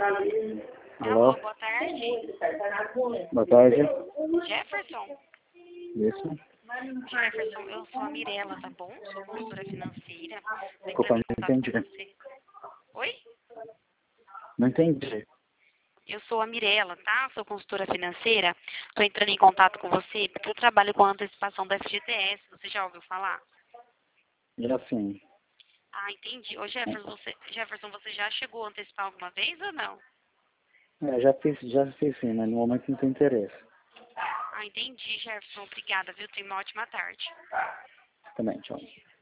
Alô, Alô? boa tarde. Boa tarde. Jefferson? Isso. Jefferson, eu sou a Mirella, tá bom? Sou consultora financeira. Tô Desculpa, entrando em não contato com entendi. você. Oi? Não entendi. Eu sou a Mirella, tá? Sou consultora financeira. Tô entrando em contato com você porque eu trabalho com a antecipação da FGTS. Você já ouviu falar? E assim, Ah, entendi. Ô, Jefferson, você já chegou a antecipar alguma vez ou não? já fiz sim, mas no momento não tem interesse. Ah, entendi, Jefferson. Obrigada, viu? Tenha uma ótima tarde. Também, tchau.